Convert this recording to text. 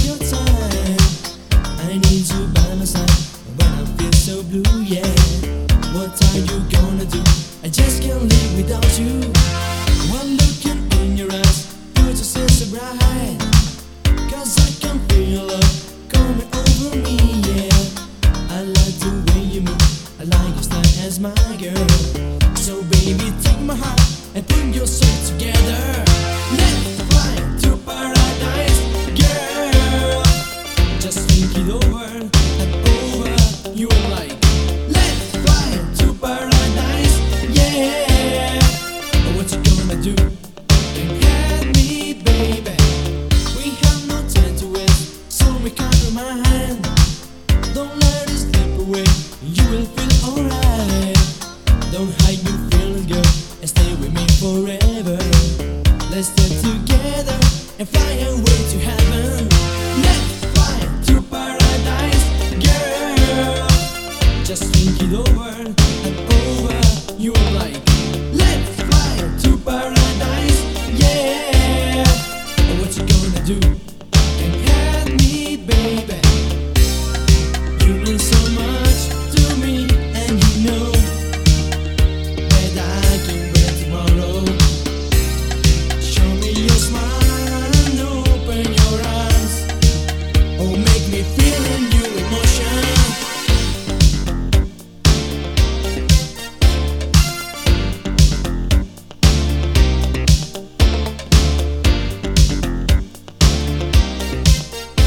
your time. I need you by my side when I feel so blue, yeah. What are you gonna do? I just can't live without you. One looking in your eyes puts us so bright. 'Cause I can feel love coming over me, yeah. I like the way you move, I like your style as my girl. So baby, take my heart and put your soul together. Let's fly to paradise, girl. Just think it over and over. You are like